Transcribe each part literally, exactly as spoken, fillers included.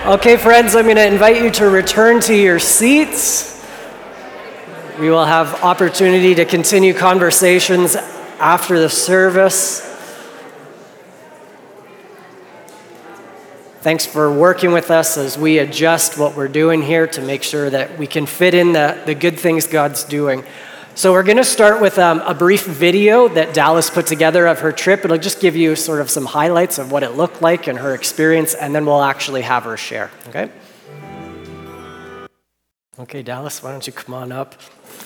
Okay, friends, I'm going to invite you to return to your seats. We will have opportunity to continue conversations after the service. Thanks for working with us as we adjust what we're doing here to make sure that we can fit in the, the good things God's doing. So we're going to start with um, a brief video that Dallas put together of her trip. It'll just give you sort of some highlights of what it looked like and her experience, and then we'll actually have her share, okay? Okay, Dallas, why don't you come on up?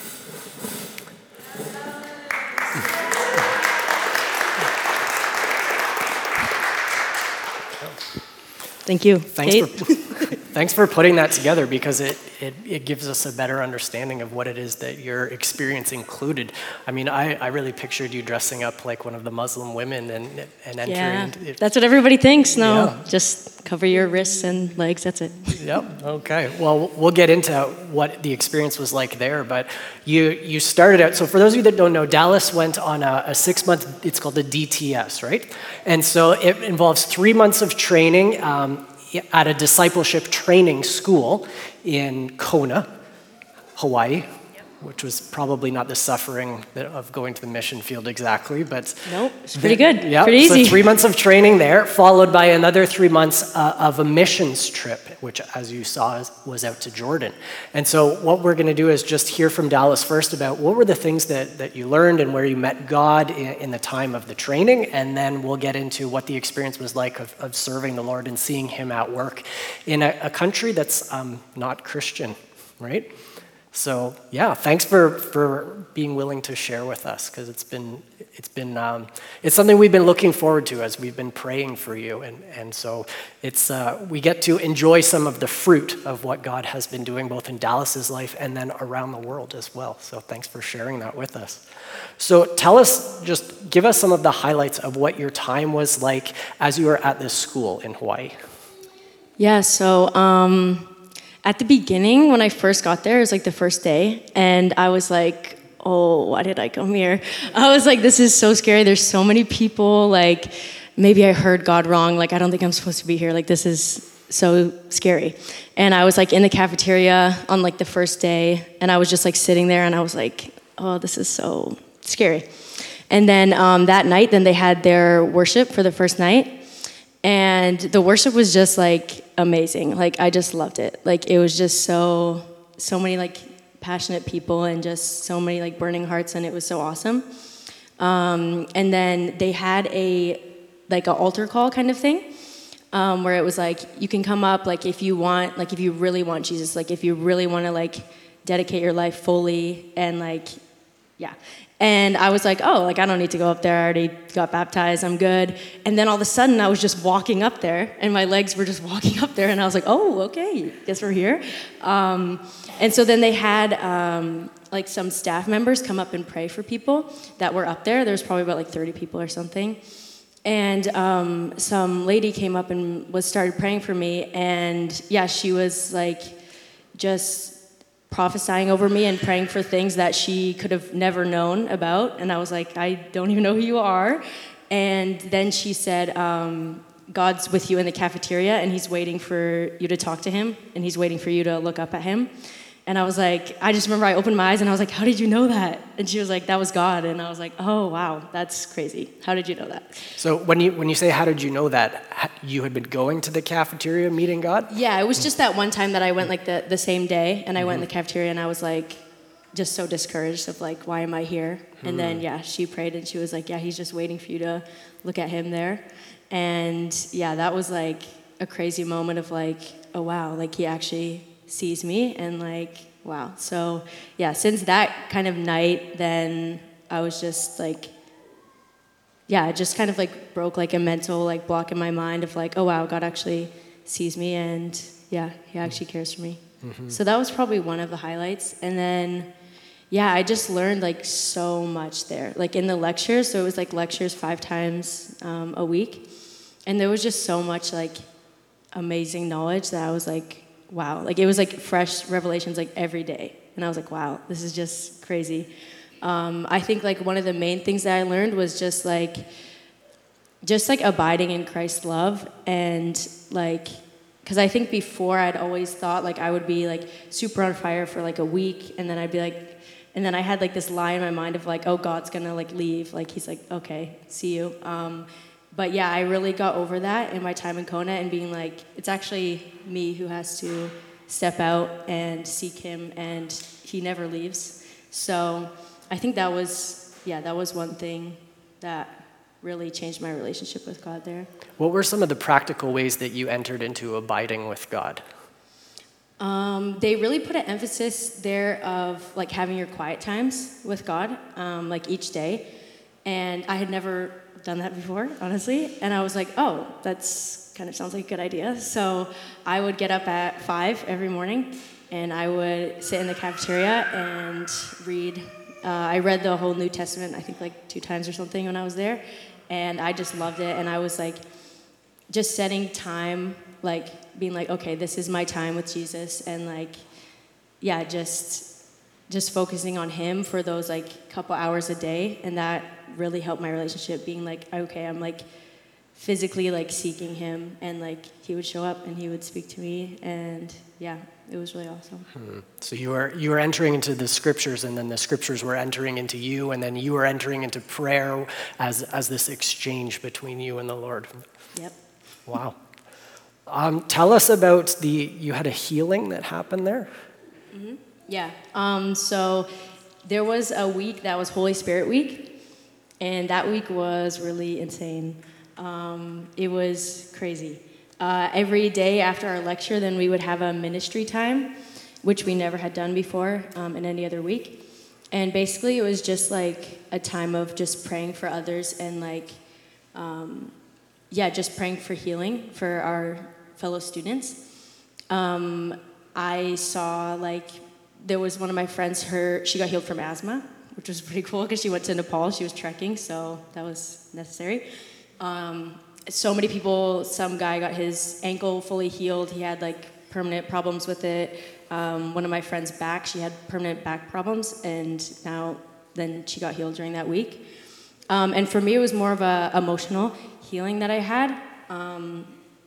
Thank you. Thanks Kate. for, thanks for putting that together, because it, it, it gives us a better understanding of what it is that your experience included. I mean, I, I really pictured you dressing up like one of the Muslim women and, and entering. Yeah, into, that's what everybody thinks. No, yeah. Just cover your wrists and legs, that's it. Yep, okay. Well, we'll get into what the experience was like there, but you you started out, so for those of you that don't know, Dallas went on a, a six-month, it's called the D T S, right? And so it involves three months of training um, at a discipleship training school in Kona, Hawaii, which was probably not the suffering of going to the mission field exactly, but... Nope, it's pretty good, yeah, pretty easy. So three months of training there, followed by another three months uh, of a missions trip, which, as you saw, was out to Jordan. And so what we're going to do is just hear from Dallas first about what were the things that, that you learned and where you met God in, in the time of the training, and then we'll get into what the experience was like of, of serving the Lord and seeing Him at work in a, a country that's um, not Christian, right? So yeah, thanks for, for being willing to share with us, because it's been it's been um, it's something we've been looking forward to as we've been praying for you, and and so it's uh, we get to enjoy some of the fruit of what God has been doing both in Dallas's life and then around the world as well. So thanks for sharing that with us. So tell us, just give us some of the highlights of what your time was like as you were at this school in Hawaii. Yeah, so. Um... At the beginning, when I first got there, it was like the first day, and I was like, oh, why did I come here? I was like, this is so scary. There's so many people. Like, maybe I heard God wrong. Like, I don't think I'm supposed to be here. Like, this is so scary. And I was like in the cafeteria on like the first day, and I was just like sitting there, and I was like, oh, this is so scary. And then um, that night, then they had their worship for the first night. And the worship was just like amazing. Like, I just loved it. Like, it was just so, so many like passionate people and just so many like burning hearts, and it was so awesome. Um, and then they had a, like an altar call kind of thing, um, where it was like, you can come up, like if you want, like if you really want Jesus, like if you really want to like dedicate your life fully and like, yeah. And I was like, oh, like I don't need to go up there. I already got baptized. I'm good. And then all of a sudden I was just walking up there and my legs were just walking up there. And I was like, oh, okay, guess we're here. Um, and so then they had um, like some staff members come up and pray for people that were up there. There was probably about like thirty people or something. And um, some lady came up and was started praying for me. And yeah, she was like just prophesying over me and praying for things that she could have never known about. And I was like, I don't even know who you are. And then she said, um, God's with you in the cafeteria, and He's waiting for you to talk to Him, and He's waiting for you to look up at Him. And I was like, I just remember I opened my eyes and I was like, how did you know that? And she was like, that was God. And I was like, oh, wow, that's crazy. How did you know that? So when you when you say, how did you know that, you had been going to the cafeteria meeting God? Yeah, it was just that one time that I went like the, the same day, and I mm-hmm. went in the cafeteria and I was like, just so discouraged of like, why am I here? Mm-hmm. And then, yeah, she prayed and she was like, yeah, He's just waiting for you to look at Him there. And yeah, that was like a crazy moment of like, oh, wow, like He actually sees me, and like, wow. So yeah, since that kind of night, then I was just like, yeah, it just kind of like broke like a mental like block in my mind of like, oh wow, God actually sees me, and yeah, He actually cares for me. Mm-hmm. So that was probably one of the highlights. And then yeah, I just learned like so much there, like in the lectures. So it was like lectures five times um, a week, and there was just so much like amazing knowledge that I was like, wow, like it was like fresh revelations like every day. And I was like, wow, this is just crazy. Um, I think like one of the main things that I learned was just like, just like abiding in Christ's love, and like because I think before I'd always thought like I would be like super on fire for like a week, and then I'd be like, and then I had like this lie in my mind of like, oh, God's gonna like leave, like he's like, okay, see you. Um, but yeah, I really got over that in my time in Kona, and being like, it's actually me who has to step out and seek him, and he never leaves. So I think that was, yeah, that was one thing that really changed my relationship with God there. What were some of the practical ways that you entered into abiding with God? Um, they really put an emphasis there of like having your quiet times with God, um, like each day. And I had never done that before, honestly. And I was like, oh, that's kind of sounds like a good idea. So I would get up at five every morning, and I would sit in the cafeteria and read. Uh, I read the whole New Testament, I think like two times or something when I was there. And I just loved it. And I was like, just setting time, like being like, okay, this is my time with Jesus. And like, yeah, just just focusing on him for those like couple hours a day. And that really helped my relationship, being like, okay, I'm like physically like seeking him, and like he would show up and he would speak to me. And yeah, it was really awesome. Hmm. So you were you were entering into the scriptures, and then the scriptures were entering into you, and then you were entering into prayer as as this exchange between you and the Lord. Yep. Wow. Um, tell us about the, you had a healing that happened there? Mm-hmm. Yeah. Um, so there was a week that was Holy Spirit Week, and that week was really insane. Um, it was crazy. Uh, every day after our lecture, then we would have a ministry time, which we never had done before um, in any other week. And basically it was just like a time of just praying for others, and like, um, yeah, just praying for healing for our fellow students. Um, I saw like, there was one of my friends, her, she got healed from asthma, which was pretty cool because she went to Nepal, she was trekking, so that was necessary. Um, so many people, some guy got his ankle fully healed, he had like permanent problems with it. Um, one of my friends' back, she had permanent back problems, and now, then she got healed during that week. Um, and for me, it was more of a emotional healing that I had. Um,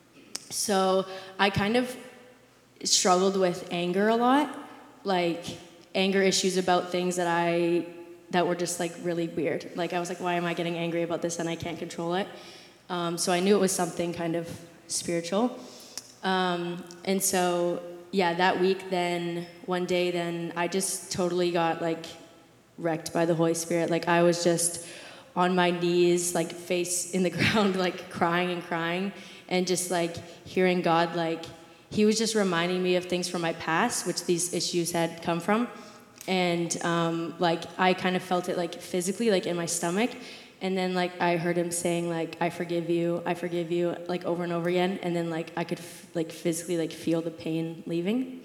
so I kind of struggled with anger a lot, like anger issues about things that I, that were just like really weird. Like I was like, why am I getting angry about this and I can't control it? Um, so I knew it was something kind of spiritual. Um, and so, yeah, that week then, one day then, I just totally got like wrecked by the Holy Spirit. Like I was just on my knees, like face in the ground, like crying and crying, and just like hearing God, like he was just reminding me of things from my past, which these issues had come from. And um, like I kind of felt it like physically, like in my stomach. And then like I heard him saying like, I forgive you, I forgive you, like over and over again. And then like I could f- like physically like feel the pain leaving.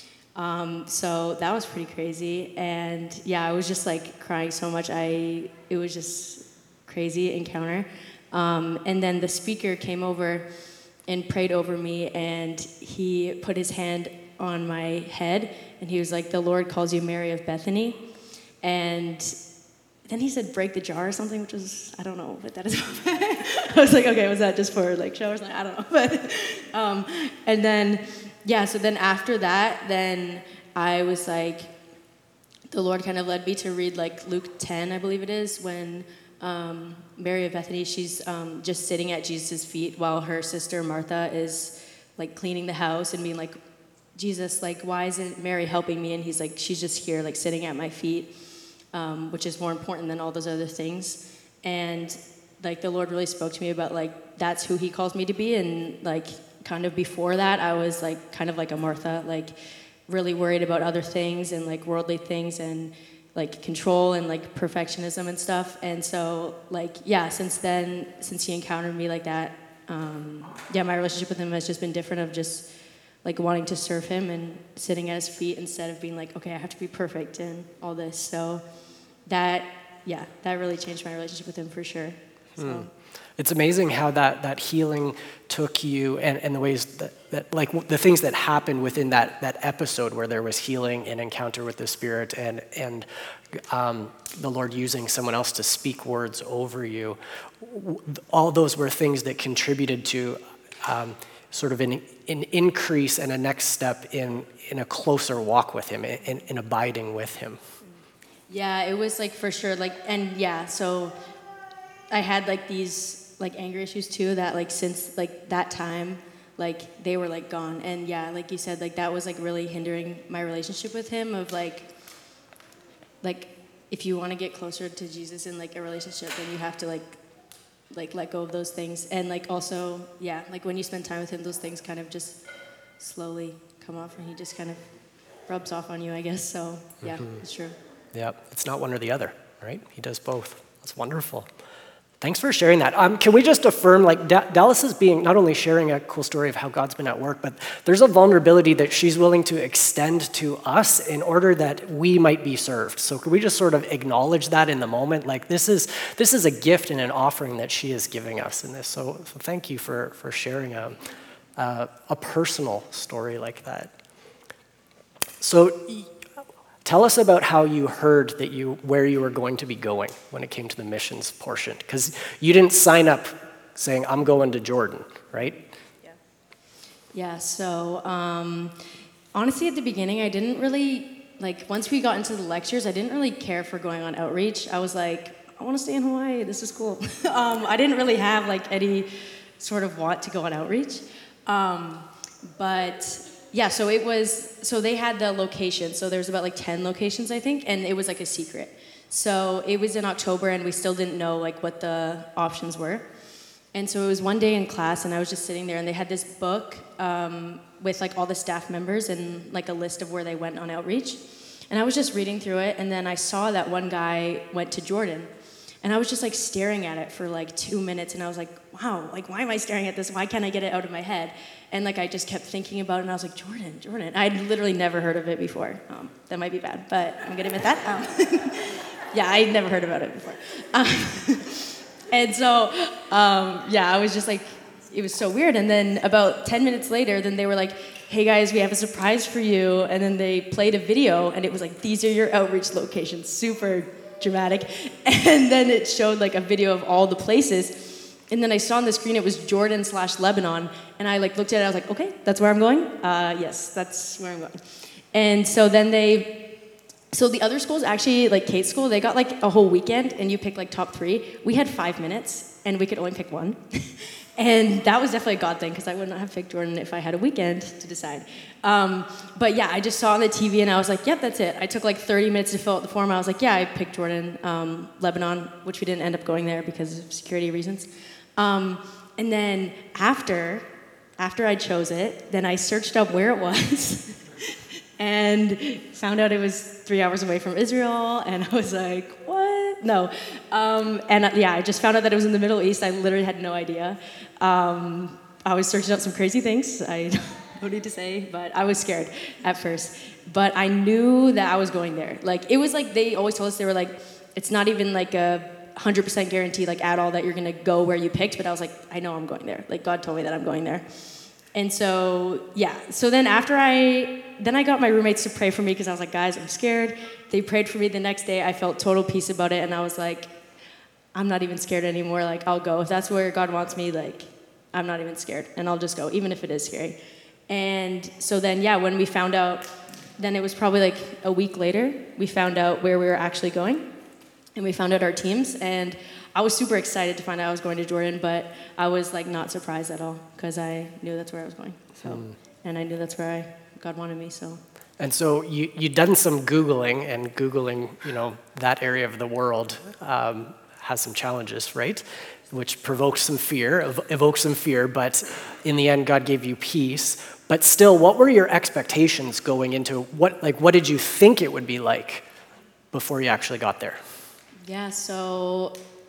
Um, so that was pretty crazy. And yeah, I was just like crying so much. I, it was just crazy encounter. Um, and then the speaker came over and prayed over me, and he put his hand on my head, and he was like, the Lord calls you Mary of Bethany. And then he said, break the jar or something, which was, I don't know what that is. I was like, okay, was that just for like show or something? I don't know. But, um, and then, yeah, so then after that, then I was like, the Lord kind of led me to read like Luke ten, I believe it is, when um, Mary of Bethany, she's um, just sitting at Jesus' feet while her sister Martha is like cleaning the house and being like, Jesus, like, why isn't Mary helping me? And he's like, she's just here, like sitting at my feet. Um, which is more important than all those other things. And like the Lord really spoke to me about like, that's who he calls me to be. And like kind of before that, I was like kind of like a Martha, like really worried about other things and like worldly things and like control and like perfectionism and stuff. And so like, yeah, since then, since he encountered me like that, um, yeah, my relationship with him has just been different, of just like wanting to serve him and sitting at his feet instead of being like, okay, I have to be perfect and all this. So that, yeah, that really changed my relationship with him for sure. So. Hmm. It's amazing how that, that healing took you, and, and the ways that, that, like the things that happened within that, that episode where there was healing and encounter with the Spirit, and, and um, the Lord using someone else to speak words over you. All those were things that contributed to um, sort of an, an increase and a next step in, in a closer walk with him, in, in abiding with him. Yeah, it was like for sure, like, and yeah, so I had like these like anger issues too that like since like that time, like they were like gone. And yeah, like you said, like that was like really hindering my relationship with him of like, like if you want to get closer to Jesus in like a relationship, then you have to like, like let go of those things. And like also, yeah, like when you spend time with him, those things kind of just slowly come off and he just kind of rubs off on you, I guess. So yeah, mm-hmm. It's true. Yeah, it's not one or the other, right? He does both. That's wonderful. Thanks for sharing that. Um, can we just affirm, like, da- Dallas is being not only sharing a cool story of how God's been at work, but there's a vulnerability that she's willing to extend to us in order that we might be served. So can we just sort of acknowledge that in the moment? Like, this is this is a gift and an offering that she is giving us in this. So, so thank you for, for sharing a, uh, a personal story like that. So tell us about how you heard that you where you were going to be going when it came to the missions portion, because you didn't sign up saying, I'm going to Jordan, right? Yeah, yeah so um, honestly, at the beginning, I didn't really, like, once we got into the lectures, I didn't really care for going on outreach. I was like, I want to stay in Hawaii, this is cool. um, I didn't really have, like, any sort of want to go on outreach. Um, but... Yeah, so it was, so they had the location, so there was about like ten locations, I think, and it was like a secret. So it was in October, and we still didn't know like what the options were. And so it was one day in class, and I was just sitting there, and they had this book um, with like all the staff members and like a list of where they went on outreach. And I was just reading through it, and then I saw that one guy went to Jordan. And I was just like staring at it for like two minutes, and I was like, wow, like why am I staring at this? Why can't I get it out of my head? And like I just kept thinking about it, and I was like, Jordan, Jordan. I'd literally never heard of it before. Um, that might be bad, but I'm gonna admit that. Um, yeah, I'd never heard about it before. Um, and so, um, yeah, I was just like, it was so weird. And then about ten minutes later, then they were like, hey guys, we have a surprise for you. And then they played a video, and it was like, these are your outreach locations, super dramatic. And then it showed like a video of all the places. And then I saw on the screen it was Jordan slash Lebanon. And I like looked at it, I was like, okay, that's where I'm going? Uh, yes, that's where I'm going. And so then they, so the other schools actually, like Kate's school, they got like a whole weekend and you pick like top three. We had five minutes and we could only pick one. And that was definitely a God thing because I would not have picked Jordan if I had a weekend to decide. Um, but yeah, I just saw on the T V and I was like, yep, that's it. I took like thirty minutes to fill out the form. I was like, yeah, I picked Jordan, um, Lebanon, which we didn't end up going there because of security reasons. Um, and then after, after I chose it, then I searched up where it was and found out it was three hours away from Israel. And I was like, what? No. Um, and uh, yeah, I just found out that it was in the Middle East. I literally had no idea. Um, I was searching up some crazy things. I don't need to say, but I was scared at first. But I knew that I was going there. Like, it was like they always told us, they were like, it's not even like a one hundred percent guarantee like at all that you're going to go where you picked. But I was like, I know I'm going there. Like, God told me that I'm going there. And so, yeah. So then after I, then I got my roommates to pray for me because I was like, guys, I'm scared. They prayed for me the next day. I felt total peace about it. And I was like, I'm not even scared anymore. Like, I'll go. If that's where God wants me, like, I'm not even scared. And I'll just go, even if it is scary. And so then, yeah, when we found out, then it was probably like a week later, we found out where we were actually going. And we found out our teams. And I was super excited to find out I was going to Jordan, but I was like not surprised at all because I knew that's where I was going. So, mm. And I knew that's where I, God wanted me, so. And so you, you'd done some Googling, and Googling, you know, that area of the world um, has some challenges, right? Which provokes some fear, ev- evokes some fear, but in the end, God gave you peace. But still, what were your expectations going into, what, like, what did you think it would be like before you actually got there? Yeah, so,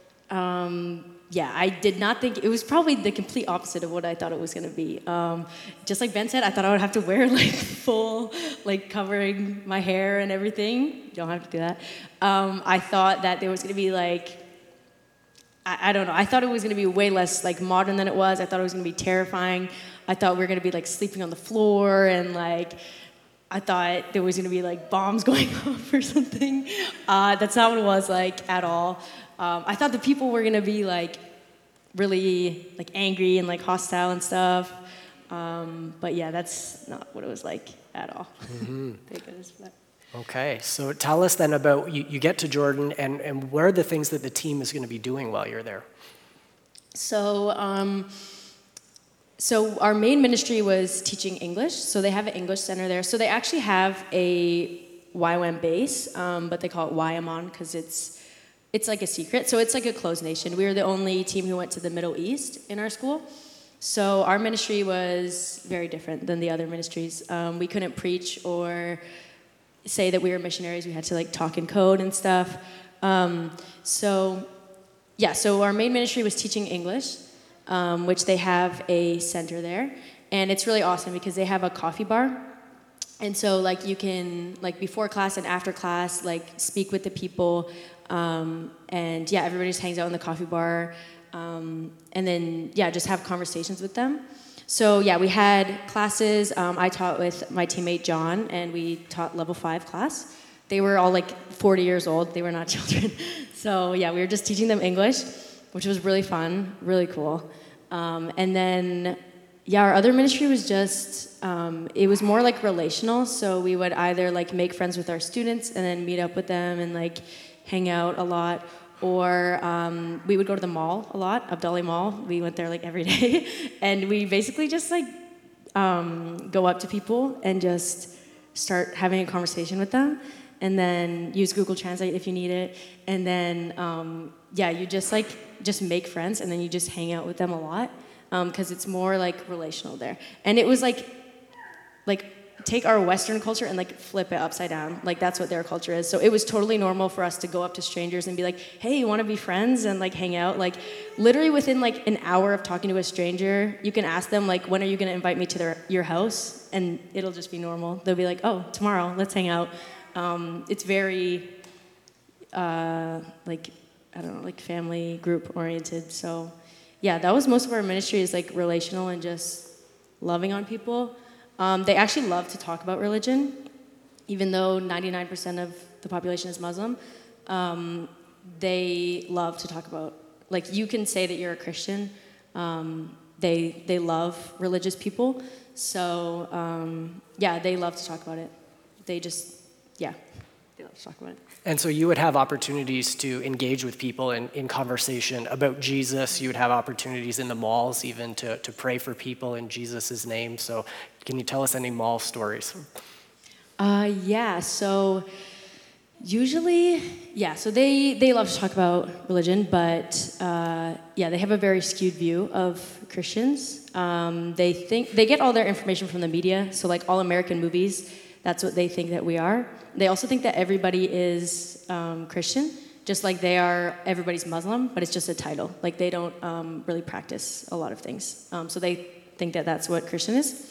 um, yeah, I did not think, it was probably the complete opposite of what I thought it was going to be. Um, just like Ben said, I thought I would have to wear like full, like covering my hair and everything. You don't have to do that. Um, I thought that there was going to be like, I, I don't know, I thought it was going to be way less like modern than it was. I thought it was going to be terrifying. I thought we were going to be like sleeping on the floor and like, I thought there was going to be like bombs going off or something. Uh, that's not what it was like at all. Um, I thought the people were going to be like really like angry and like hostile and stuff. Um, but yeah, that's not what it was like at all. Mm-hmm. Thank goodness for that. Okay, so tell us then about, you, you get to Jordan, and, and what are the things that the team is going to be doing while you're there? So, um, so our main ministry was teaching English. So they have an English center there. So they actually have a Y WAM base, um, but they call it Y M O N because it's it's like a secret. So it's like a closed nation. We were the only team who went to the Middle East in our school. So our ministry was very different than the other ministries. Um, we couldn't preach or say that we were missionaries. We had to like talk in code and stuff. Um, so yeah, so our main ministry was teaching English, um, which they have a center there. And it's really awesome because they have a coffee bar. And so like you can, like before class and after class, like speak with the people. Um, and yeah, everybody just hangs out in the coffee bar. Um, and then, yeah, just have conversations with them. So yeah, we had classes. Um, I taught with my teammate John, and we taught level five class. They were all like forty years old. They were not children. So yeah, we were just teaching them English, which was really fun, really cool. Um, and then, yeah, our other ministry was just, um, it was more like relational. So we would either like make friends with our students and then meet up with them and like hang out a lot. Or um, we would go to the mall a lot, Abdali Mall. We went there like every day. And we basically just like um, go up to people and just start having a conversation with them. And then use Google Translate if you need it. And then, um, yeah, you just like, just make friends and then you just hang out with them a lot. Because um, it's more like relational there. And it was like, like, take our Western culture and like flip it upside down. Like that's what their culture is. So it was totally normal for us to go up to strangers and be like, hey, you want to be friends and like hang out? Like literally within like an hour of talking to a stranger, you can ask them like, when are you going to invite me to their, your house? And it'll just be normal. They'll be like, oh, tomorrow, let's hang out. Um, it's very uh, like, I don't know, like family group oriented. So yeah, that was most of our ministry is like relational and just loving on people. Um, they actually love to talk about religion, even though ninety-nine percent of the population is Muslim. Um, they love to talk about, like you can say that you're a Christian. Um, they they love religious people. So um, yeah, they love to talk about it. They just, yeah, they love to talk about it. And so you would have opportunities to engage with people in, in conversation about Jesus. You would have opportunities in the malls even to, to pray for people in Jesus' name. So can you tell us any mall stories? Uh, yeah, so usually, yeah, so they, they love to talk about religion, but uh, yeah, they have a very skewed view of Christians. Um, they think, they get all their information from the media, so like all American movies, that's what they think that we are. They also think that everybody is um, Christian, just like they are, everybody's Muslim, but it's just a title. Like they don't um, really practice a lot of things. Um, so they think that that's what Christian is.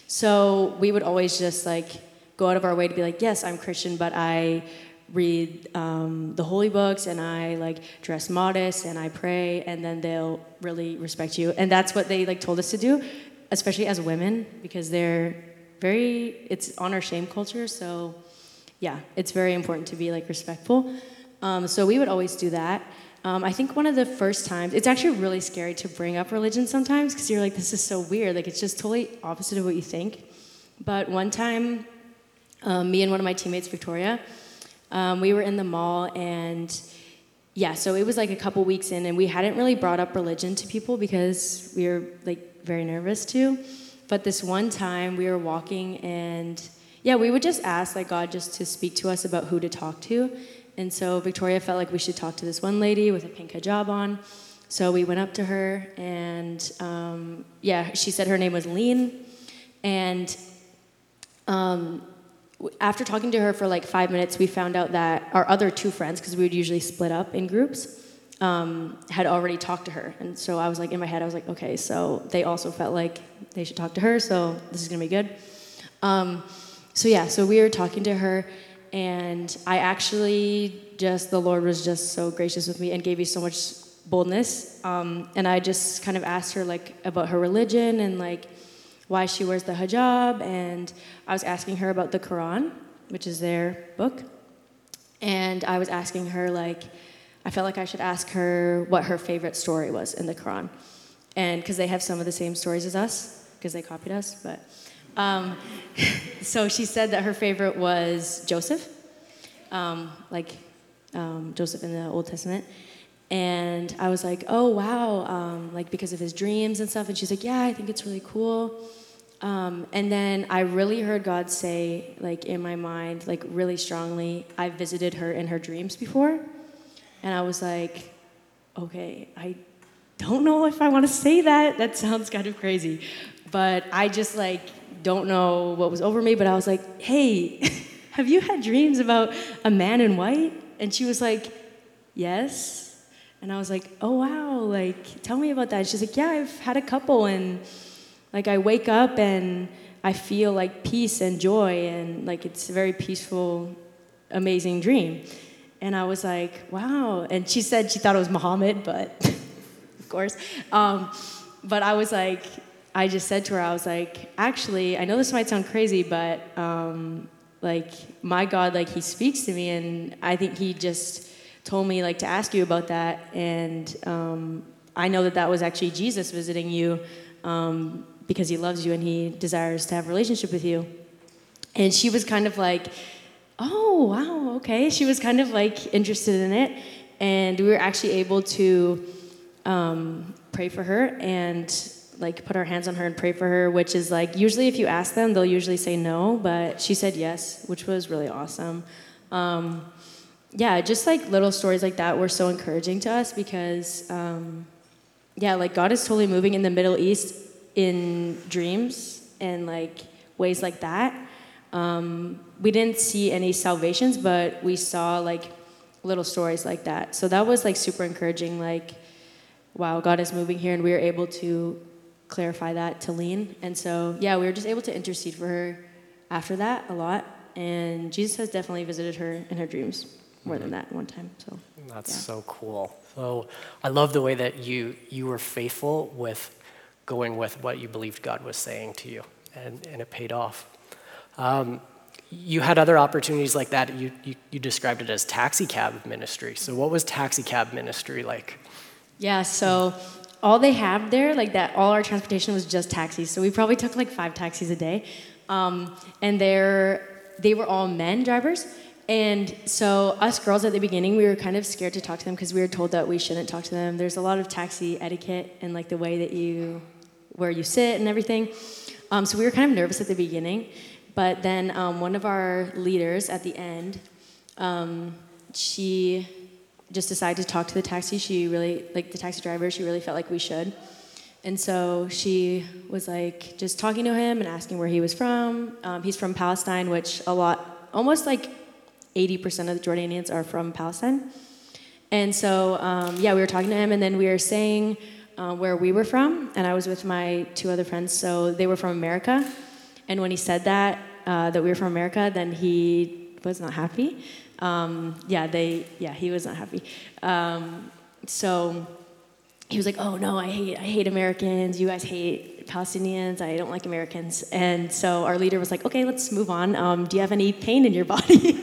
So we would always just like go out of our way to be like, yes, I'm Christian, but I read um, the holy books and I like dress modest and I pray, and then they'll really respect you. And that's what they like told us to do, especially as women, because they're very, it's honor shame culture. So yeah, it's very important to be like respectful. Um, so we would always do that. Um, I think one of the first times, it's actually really scary to bring up religion sometimes because you're like, this is so weird. Like it's just totally opposite of what you think. But one time, um, me and one of my teammates, Victoria, um, we were in the mall, and yeah, so it was like a couple weeks in, and we hadn't really brought up religion to people because we were like very nervous to. But this one time we were walking, and yeah, we would just ask like God just to speak to us about who to talk to. And so Victoria felt like we should talk to this one lady with a pink hijab on. So we went up to her, and um, yeah, she said her name was Lean. And um, after talking to her for like five minutes, we found out that our other two friends, because we would usually split up in groups, um, had already talked to her. And so I was like, in my head, I was like, okay, so they also felt like they should talk to her, so this is gonna be good. Um, so yeah, so we were talking to her, and I actually just, the Lord was just so gracious with me and gave me so much boldness. Um, and I just kind of asked her like about her religion and like why she wears the hijab. And I was asking her about the Quran, which is their book. And I was asking her like, I felt like I should ask her what her favorite story was in the Quran. And because they have some of the same stories as us. because they copied us. But um, so she said that her favorite was Joseph, um, like um, Joseph in the Old Testament. And I was like, oh, wow, um, like because of his dreams and stuff. And she's like, yeah, I think it's really cool. Um, and then I really heard God say, like in my mind, like really strongly, I visited her in her dreams before. And I was like, okay, I don't know if I want to say that. That sounds kind of crazy. But I just like don't know what was over me. But I was like, hey, have you had dreams about a man in white? And she was like, yes. And I was like, oh, wow, like, tell me about that. She's like, yeah, I've had a couple, and, like, I wake up and I feel, like, peace and joy, and, like, it's a very peaceful, amazing dream. And I was like, wow. And she said she thought it was Muhammad, but, of course. Um, but I was like, I just said to her, I was like, actually, I know this might sound crazy, but, um, like, my God, like, he speaks to me, and I think he just told me like to ask you about that, and um, I know that that was actually Jesus visiting you um, because he loves you and he desires to have a relationship with you. And she was kind of like, oh, wow, okay. She was kind of like interested in it, and we were actually able to um, pray for her and like put our hands on her and pray for her, which is like usually if you ask them, they'll usually say no, but she said yes, which was really awesome. Um, Yeah, just like little stories like that were so encouraging to us because, um, yeah, like God is totally moving in the Middle East in dreams and like ways like that. Um, we didn't see any salvations, but we saw like little stories like that. So that was like super encouraging. Like, wow, God is moving here, and we were able to clarify that to Lean. And so, yeah, we were just able to intercede for her after that a lot. And Jesus has definitely visited her in her dreams. More than that one time. So that's yeah. so cool. So I love the way that you you were faithful with going with what you believed God was saying to you, and, and it paid off. Um, you had other opportunities like that. You, you you described it as taxi cab ministry. So what was taxi cab ministry like? Yeah. So all they have there, like that, all our transportation was just taxis. So we probably took like five taxis a day, um, and they're they were all men drivers. And so us girls at the beginning, we were kind of scared to talk to them because we were told that we shouldn't talk to them. There's a lot of taxi etiquette and like the way that you, where you sit and everything. Um, so we were kind of nervous at the beginning. But then um, one of our leaders at the end, um, she just decided to talk to the taxi. She really, like the taxi driver, she really felt like we should. And so she was like just talking to him and asking where he was from. Um, he's from Palestine, which a lot, almost like eighty percent of the Jordanians are from Palestine. And so, um, yeah, we were talking to him, and then we were saying uh, where we were from, and I was with my two other friends, so they were from America. And when he said that, uh, that we were from America, then he was not happy. Um, yeah, they, yeah, he was not happy. Um, so he was like, oh no, I hate, I hate Americans, you guys hate Palestinians, I don't like Americans. And so our leader was like, okay, let's move on. Um, do you have any pain in your body?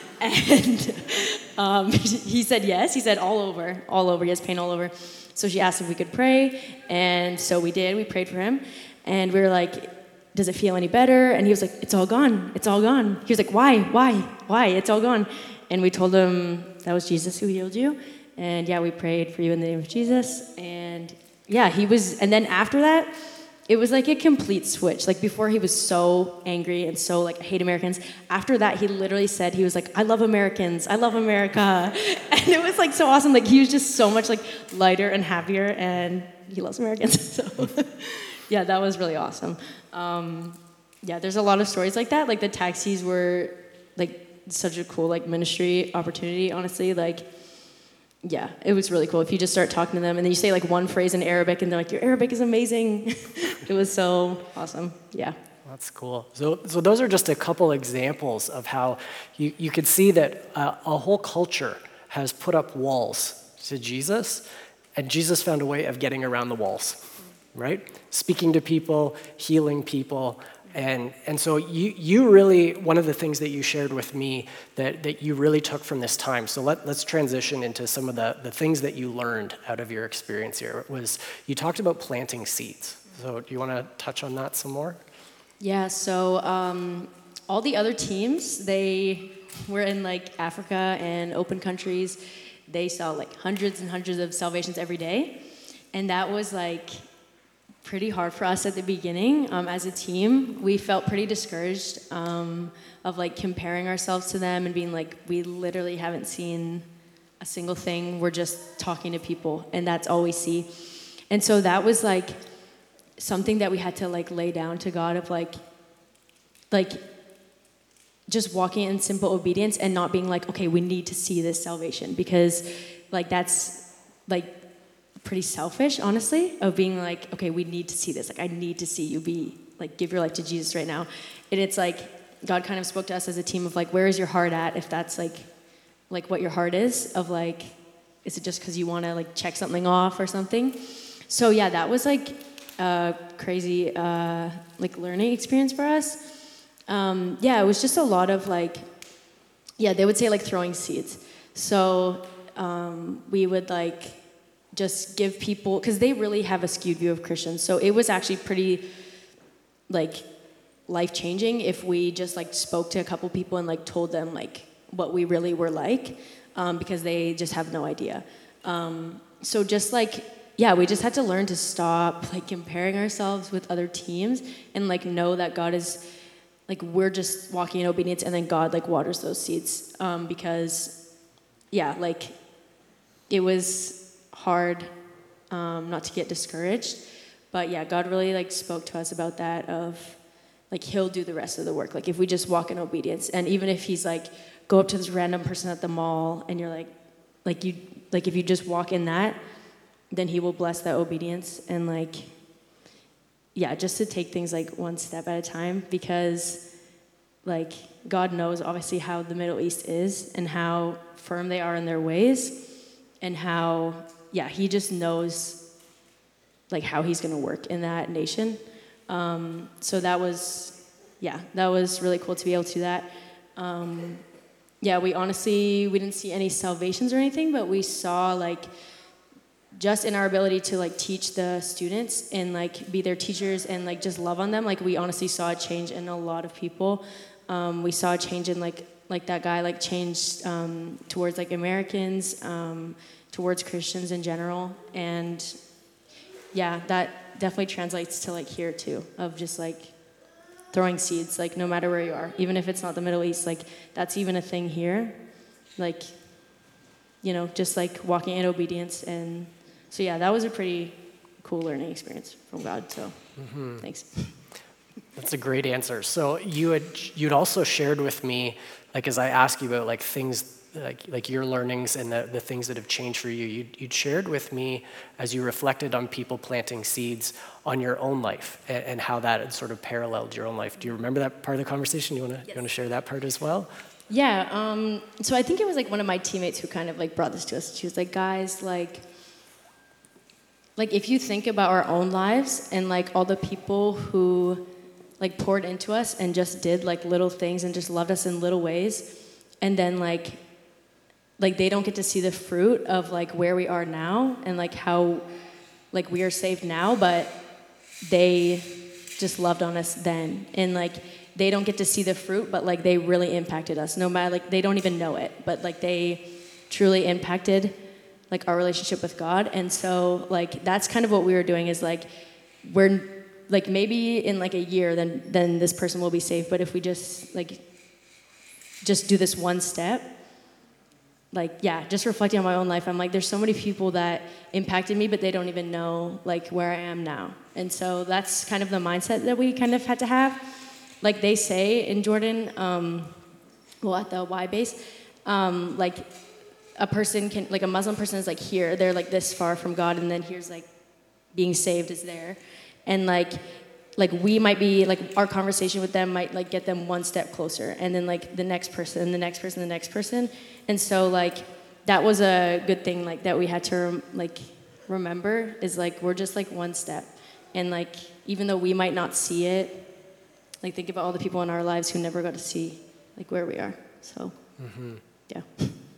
And um, he said yes. He said all over, all over. He has pain all over. So she asked if we could pray, and so we did. We prayed for him, and we were like, does it feel any better? And he was like, it's all gone. It's all gone. He was like, why? Why? Why? It's all gone. And we told him that was Jesus who healed you. And yeah, we prayed for you in the name of Jesus. And yeah, he was, and then after that, it was like a complete switch. Like before he was so angry and so like, I hate Americans. After that, he literally said, he was like, I love Americans. I love America. And it was like so awesome. Like he was just so much like lighter and happier, and he loves Americans. So yeah, that was really awesome. Um, yeah, there's a lot of stories like that. Like the taxis were like such a cool like ministry opportunity, honestly. Like, yeah, it was really cool. If you just start talking to them and then you say like one phrase in Arabic and they're like, your Arabic is amazing. It was so awesome. Yeah. That's cool. So, so those are just a couple examples of how you, you could see that uh, a whole culture has put up walls to Jesus, and Jesus found a way of getting around the walls, right? Speaking to people, healing people. And and so you you really, one of the things that you shared with me that, that you really took from this time, so let, let's transition into some of the, the things that you learned out of your experience here, was you talked about planting seeds. So do you want to touch on that some more? Yeah, so um, all the other teams, they were in like Africa and open countries. They saw like hundreds and hundreds of salvations every day. And that was like pretty hard for us at the beginning um, as a team. We felt pretty discouraged um, of like comparing ourselves to them and being like, we literally haven't seen a single thing. We're just talking to people and that's all we see. And so that was like something that we had to like lay down to God of like, like just walking in simple obedience and not being like, okay, we need to see this salvation because like that's like pretty selfish, honestly, of being like, okay, we need to see this. Like, I need to see you be, like, give your life to Jesus right now. And it's like, God kind of spoke to us as a team of like, where is your heart at? If that's like, like what your heart is of like, is it just because you want to like check something off or something? So yeah, that was like a crazy, uh, like learning experience for us. Um, yeah, it was just a lot of like, yeah, they would say like throwing seeds. So um, we would like, just give people, because they really have a skewed view of Christians. So it was actually pretty, like, life-changing if we just, like, spoke to a couple people and, like, told them, like, what we really were like, um, because they just have no idea. Um, so just, like, yeah, we just had to learn to stop, like, comparing ourselves with other teams and, like, know that God is, like, we're just walking in obedience and then God, like, waters those seeds. Um, because, yeah, like, it was hard um, not to get discouraged, but yeah, God really like spoke to us about that of like he'll do the rest of the work, like if we just walk in obedience. And even if he's like go up to this random person at the mall and you're like like you like if you just walk in that, then he will bless that obedience. And like yeah, just to take things like one step at a time, because like God knows obviously how the Middle East is and how firm they are in their ways and how yeah, he just knows like how he's going to work in that nation. Um, so that was, yeah, that was really cool to be able to do that. Um, yeah, we honestly, we didn't see any salvations or anything, but we saw like just in our ability to like teach the students and like be their teachers and like just love on them. Like we honestly saw a change in a lot of people. Um, we saw a change in like, like that guy like changed um, towards like Americans, um, towards Christians in general. And yeah, that definitely translates to like here too, of just like throwing seeds, like no matter where you are, even if it's not the Middle East, like that's even a thing here. Like, you know, just like walking in obedience. And so yeah, that was a pretty cool learning experience from God, so mm-hmm. Thanks. That's a great answer. So you had, you'd also shared with me, like as I asked you about like things like like your learnings and the, the things that have changed for you, you'd, you'd shared with me as you reflected on people planting seeds on your own life and, and how that had sort of paralleled your own life. Do you remember that part of the conversation? You want to yes. you want to share that part as well? Yeah. Um, so I think it was like one of my teammates who kind of like brought this to us. She was like, guys, like, like if you think about our own lives and like all the people who like poured into us and just did like little things and just loved us in little ways, and then like like they don't get to see the fruit of like where we are now and like how like we are saved now, but they just loved on us then. And like they don't get to see the fruit, but like they really impacted us. No matter like they don't even know it, but like they truly impacted like our relationship with God. And so like that's kind of what we were doing is like we're like maybe in like a year then then this person will be saved, but if we just like just do this one step, like, yeah, just reflecting on my own life, I'm like, there's so many people that impacted me, but they don't even know, like, where I am now. And so that's kind of the mindset that we kind of had to have. Like they say in Jordan, um, well, at the Y base, um, like, a person can, like, a Muslim person is, like, here. They're, like, this far from God, and then here's, like, being saved is there. And, like, like we might be, like, our conversation with them might, like, get them one step closer. And then, like, the next person, the next person, the next person. And so, like, that was a good thing, like, that we had to, like, remember is, like, we're just, like, one step. And, like, even though we might not see it, like, think about all the people in our lives who never got to see, like, where we are. So, mm-hmm. yeah.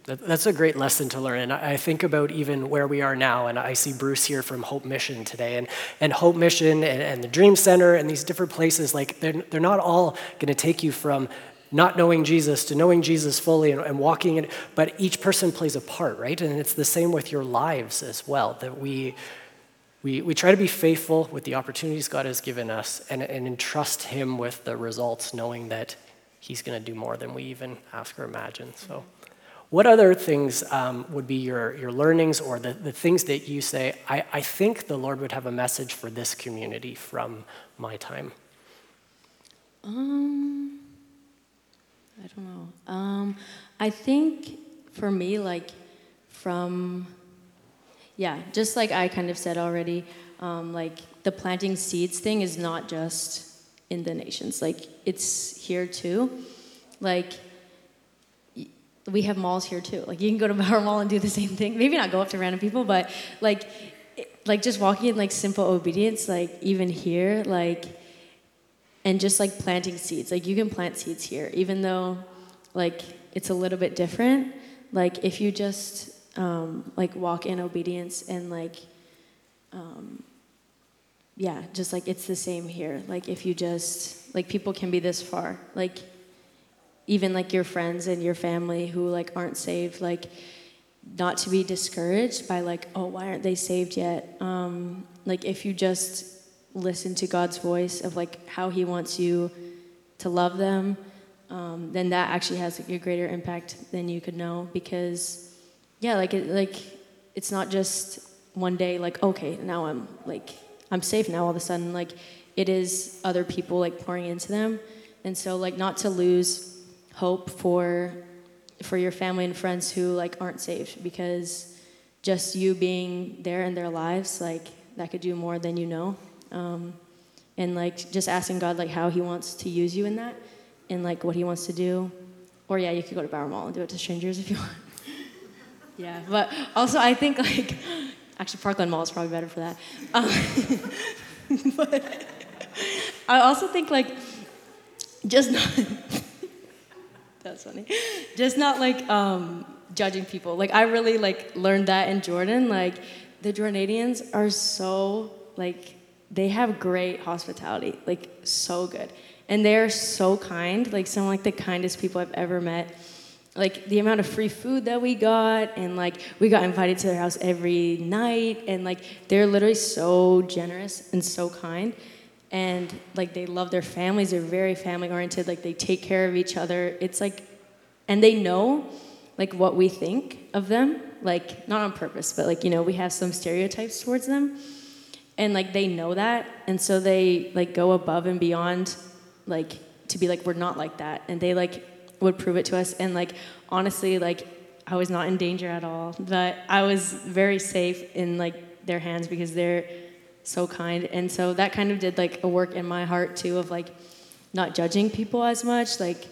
That, that's a great lesson to learn. And I, I think about even where we are now, and I see Bruce here from Hope Mission today. And, and Hope Mission and, and the Dream Center and these different places, like they're, they're not all going to take you from not knowing Jesus to knowing Jesus fully and, and walking in, but each person plays a part, right? And it's the same with your lives as well, that we we we try to be faithful with the opportunities God has given us and, and entrust him with the results, knowing that he's going to do more than we even ask or imagine. So what other things um, would be your, your learnings or the, the things that you say, I, I think the Lord would have a message for this community from my time? Um, I don't know. Um, I think for me, like from, yeah, just like I kind of said already, um, like the planting seeds thing is not just in the nations. Like it's here too. Like we have malls here too. Like you can go to Bauer Mall and do the same thing. Maybe not go up to random people, but like, like just walking in like simple obedience, like even here, like, and just like planting seeds. Like you can plant seeds here, even though like it's a little bit different. Like if you just um, like walk in obedience and like, um, yeah, just like it's the same here. Like if you just, like people can be this far. Like even like your friends and your family who like aren't saved, like not to be discouraged by like, oh, why aren't they saved yet? Um, like if you just listen to God's voice of like how he wants you to love them, um, then that actually has like, a greater impact than you could know. Because yeah, like it, like it's not just one day like, okay, now I'm like I'm safe now all of a sudden. Like it is other people like pouring into them. And so like not to lose hope for for your family and friends who like aren't saved, because just you being there in their lives, like that could do more than you know. Um, and like just asking God like how he wants to use you in that and like what he wants to do. Or yeah, you could go to Bauer Mall and do it to strangers if you want. Yeah, but also I think like, actually Parkland Mall is probably better for that. Um, but I also think like, just not, that's funny, just not like um, judging people. Like I really like learned that in Jordan. Like the Jordanians are so like, they have great hospitality, like so good. And they're so kind, like some of like the kindest people I've ever met. Like the amount of free food that we got, and like we got invited to their house every night, and like they're literally so generous and so kind. And like they love their families, they're very family oriented, like they take care of each other. It's like, and they know like what we think of them, like not on purpose, but like, you know, we have some stereotypes towards them. And like they know that, and so they like go above and beyond, like to be like, we're not like that. And they like would prove it to us. And like honestly, like I was not in danger at all, but I was very safe in like their hands because they're so kind. And so that kind of did like a work in my heart too, of like not judging people as much. Like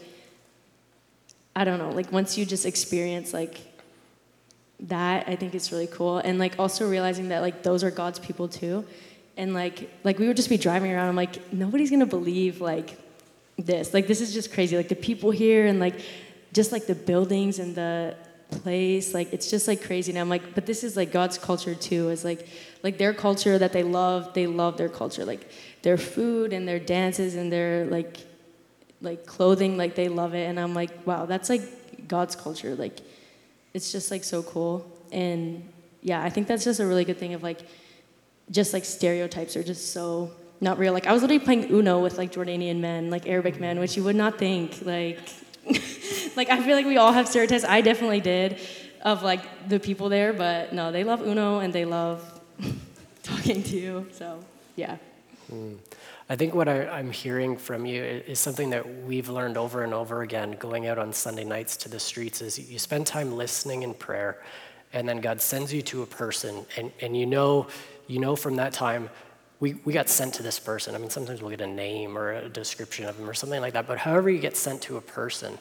I don't know, like once you just experience like that, I think it's really cool. And like also realizing that like those are God's people too. And like like we would just be driving around, I'm like, nobody's gonna believe like this. Like this is just crazy. Like the people here and like just like the buildings and the place, like it's just like crazy. And I'm like, but this is like God's culture too. Is like like their culture that they love, they love their culture. Like their food and their dances and their like like clothing, like they love it. And I'm like, wow, that's like God's culture. Like it's just like so cool. And yeah, I think that's just a really good thing of like just like stereotypes are just so not real. Like I was literally playing Uno with like Jordanian men, like Arabic men, which you would not think. Like, like I feel like we all have stereotypes. I definitely did of like the people there, but no, they love Uno and they love talking to you. So yeah. Mm. I think what I, I'm hearing from you is something that we've learned over and over again going out on Sunday nights to the streets is you spend time listening in prayer, and then God sends you to a person, and, and you know you know from that time, we, we got sent to this person. I mean, sometimes we'll get a name or a description of them or something like that, but however you get sent to a person,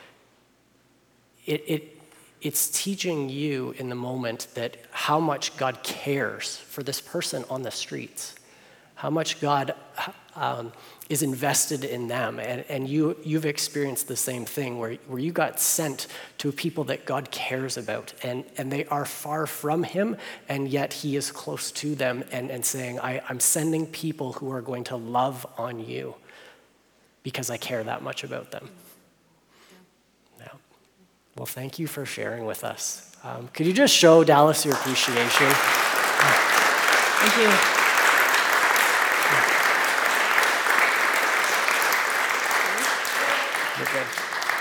it, it it's teaching you in the moment that how much God cares for this person on the streets. how much God um, is invested in them. And, and you, you've experienced the same thing where, where you got sent to people that God cares about, and, and they are far from him, and yet he is close to them and, and saying, I, I'm sending people who are going to love on you because I care that much about them. Yeah. Well, thank you for sharing with us. Um, could you just show Dallas your appreciation? Thank you. You're good.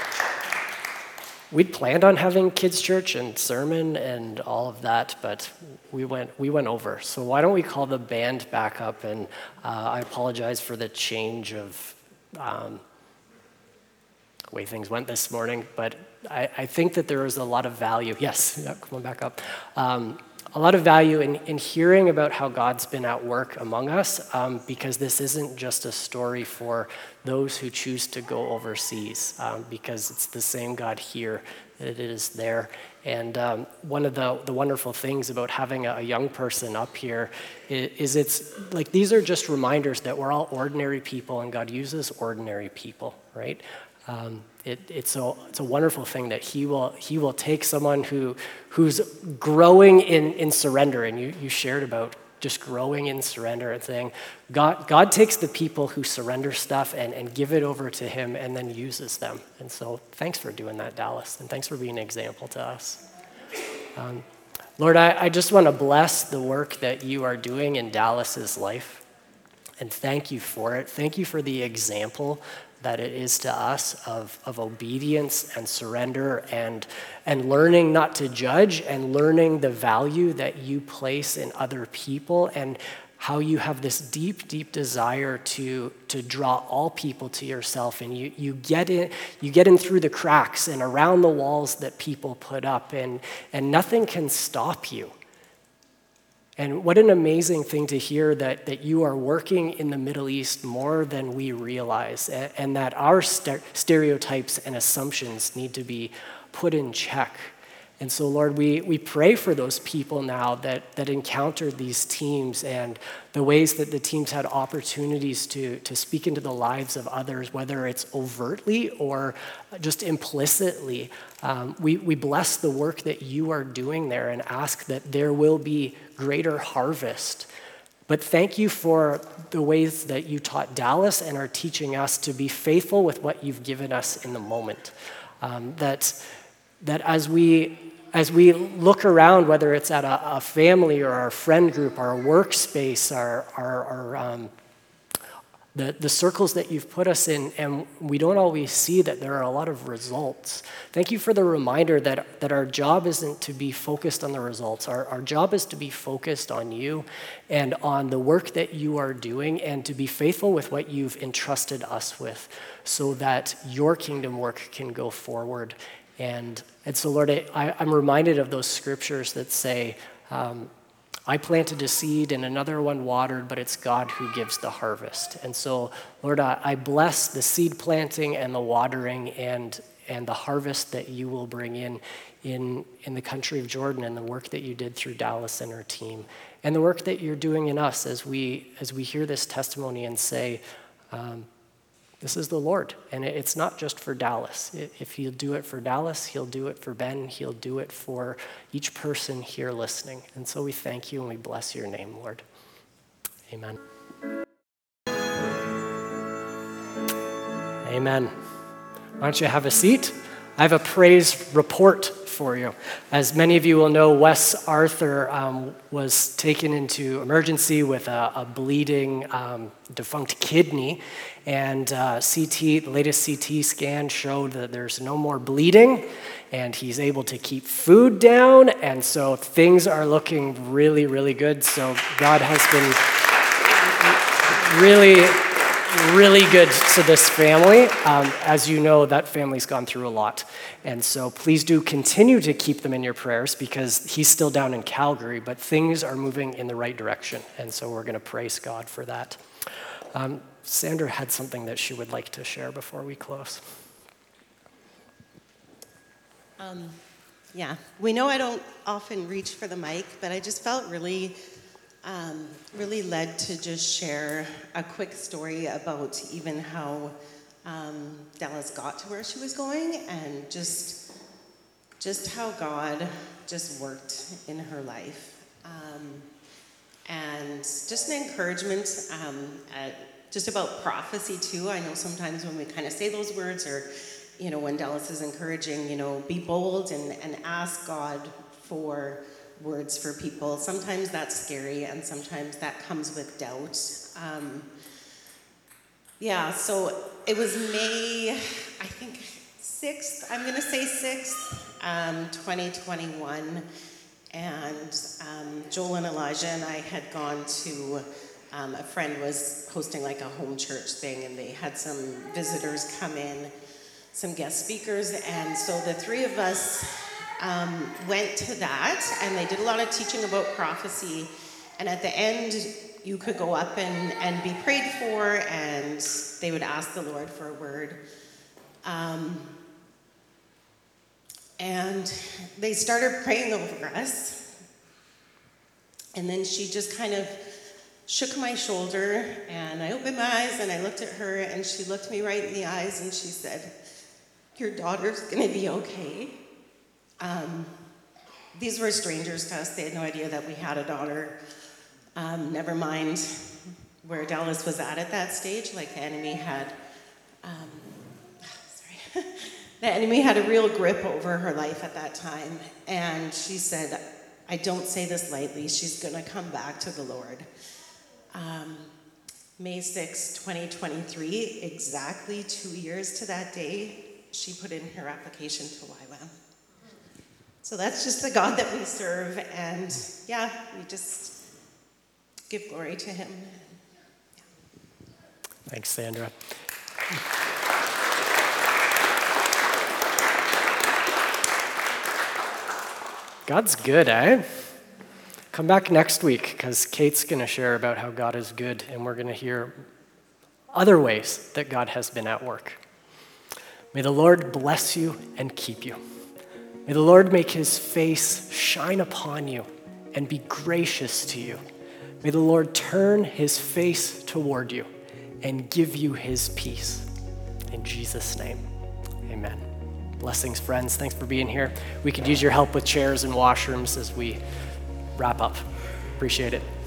We'd planned on having kids' church and sermon and all of that, but we went we went over. So why don't we call the band back up? And uh, I apologize for the change of um, way things went this morning, but I, I think that there is a lot of value. Yes, yeah, come on back up. Um, a lot of value in, in hearing about how God's been at work among us, um, because this isn't just a story for those who choose to go overseas, um, because it's the same God here that it is there. And um, one of the, the wonderful things about having a, a young person up here is, is it's like these are just reminders that we're all ordinary people and God uses ordinary people, right? Um, it, it's, a, it's a wonderful thing that he will he will take someone who who's growing in, in surrender, and you, you shared about just growing in surrender and saying, God, God takes the people who surrender stuff and, and give it over to him and then uses them. And so thanks for doing that, Dallas, and thanks for being an example to us. Um, Lord, I, I just want to bless the work that you are doing in Dallas's life, and thank you for it. Thank you for the example that it is to us of, of obedience and surrender and, and learning not to judge and learning the value that you place in other people and how you have this deep, deep desire to, to draw all people to yourself, and you, you get in you get in through the cracks and around the walls that people put up, and, and nothing can stop you. And what an amazing thing to hear that, that you are working in the Middle East more than we realize, and, and that our st- stereotypes and assumptions need to be put in check. And so, Lord, we, we pray for those people now that, that encountered these teams and the ways that the teams had opportunities to, to speak into the lives of others, whether it's overtly or just implicitly. Um, we, we bless the work that you are doing there and ask that there will be greater harvest. But thank you for the ways that you taught Dallas and are teaching us to be faithful with what you've given us in the moment. Um, that, that as we As we look around, whether it's at a, a family or our friend group, our workspace, our, our, our um, the, the circles that you've put us in, and we don't always see that there are a lot of results. Thank you for the reminder that, that our job isn't to be focused on the results. Our, our job is to be focused on you and on the work that you are doing, and to be faithful with what you've entrusted us with so that your kingdom work can go forward. And, and so, Lord, I, I'm reminded of those scriptures that say, um, I planted a seed and another one watered, but it's God who gives the harvest. And so, Lord, I, I bless the seed planting and the watering and, and the harvest that you will bring in, in in the country of Jordan, and the work that you did through Dallas and her team, and the work that you're doing in us as we, as we hear this testimony and say, um, this is the Lord, and it's not just for Dallas. If he'll do it for Dallas, he'll do it for Ben, he'll do it for each person here listening. And so we thank you and we bless your name, Lord. Amen. Amen. Why don't you have a seat? I have a praise report for you. As many of you will know, Wes Arthur um, was taken into emergency with a, a bleeding um, defunct kidney, and uh, C T, the latest C T scan showed that there's no more bleeding, and he's able to keep food down, and so things are looking really, really good. So God has been really, really good to this family. Um, as you know, that family's gone through a lot. And so please do continue to keep them in your prayers, because he's still down in Calgary, but things are moving in the right direction. And so we're going to praise God for that. Um, Sandra had something that she would like to share before we close. Um, yeah, we know I don't often reach for the mic, but I just felt really um, really led to just share a quick story about even how um, Dallas got to where she was going, and just just how God just worked in her life. Um, and just an encouragement um, at, just about prophecy too. I know sometimes when we kind of say those words, or you know, when Dallas is encouraging, you know, be bold and, and ask God for words for people. Sometimes that's scary, and sometimes that comes with doubt. Um, yeah, so it was May, I think sixth, I'm gonna say sixth, um, twenty twenty-one, and um, Joel and Elijah and I had gone to, um, a friend was hosting like a home church thing, and they had some visitors come in, some guest speakers, and so the three of us um, went to that, and they did a lot of teaching about prophecy, and at the end you could go up and, and be prayed for, and they would ask the Lord for a word. Um, and they started praying over us, and then she just kind of shook my shoulder, and I opened my eyes and I looked at her, and she looked me right in the eyes and she said, "Your daughter's gonna be okay." Um, these were strangers to us. They had no idea that we had a daughter. Um, never mind where Dallas was at at that stage. Like the enemy had, um, sorry, the enemy had a real grip over her life at that time. And she said, "I don't say this lightly. She's gonna come back to the Lord." Um, May sixth, twenty twenty-three, exactly two years to that day, she put in her application to Y WAM. So that's just the God that we serve, and yeah, we just give glory to him. Yeah. Thanks, Sandra. God's good, eh? Come back next week, because Kate's going to share about how God is good, and we're going to hear other ways that God has been at work. May the Lord bless you and keep you. May the Lord make his face shine upon you and be gracious to you. May the Lord turn his face toward you and give you his peace. In Jesus' name, amen. Blessings, friends. Thanks for being here. We could use your help with chairs and washrooms as we wrap up. Appreciate it.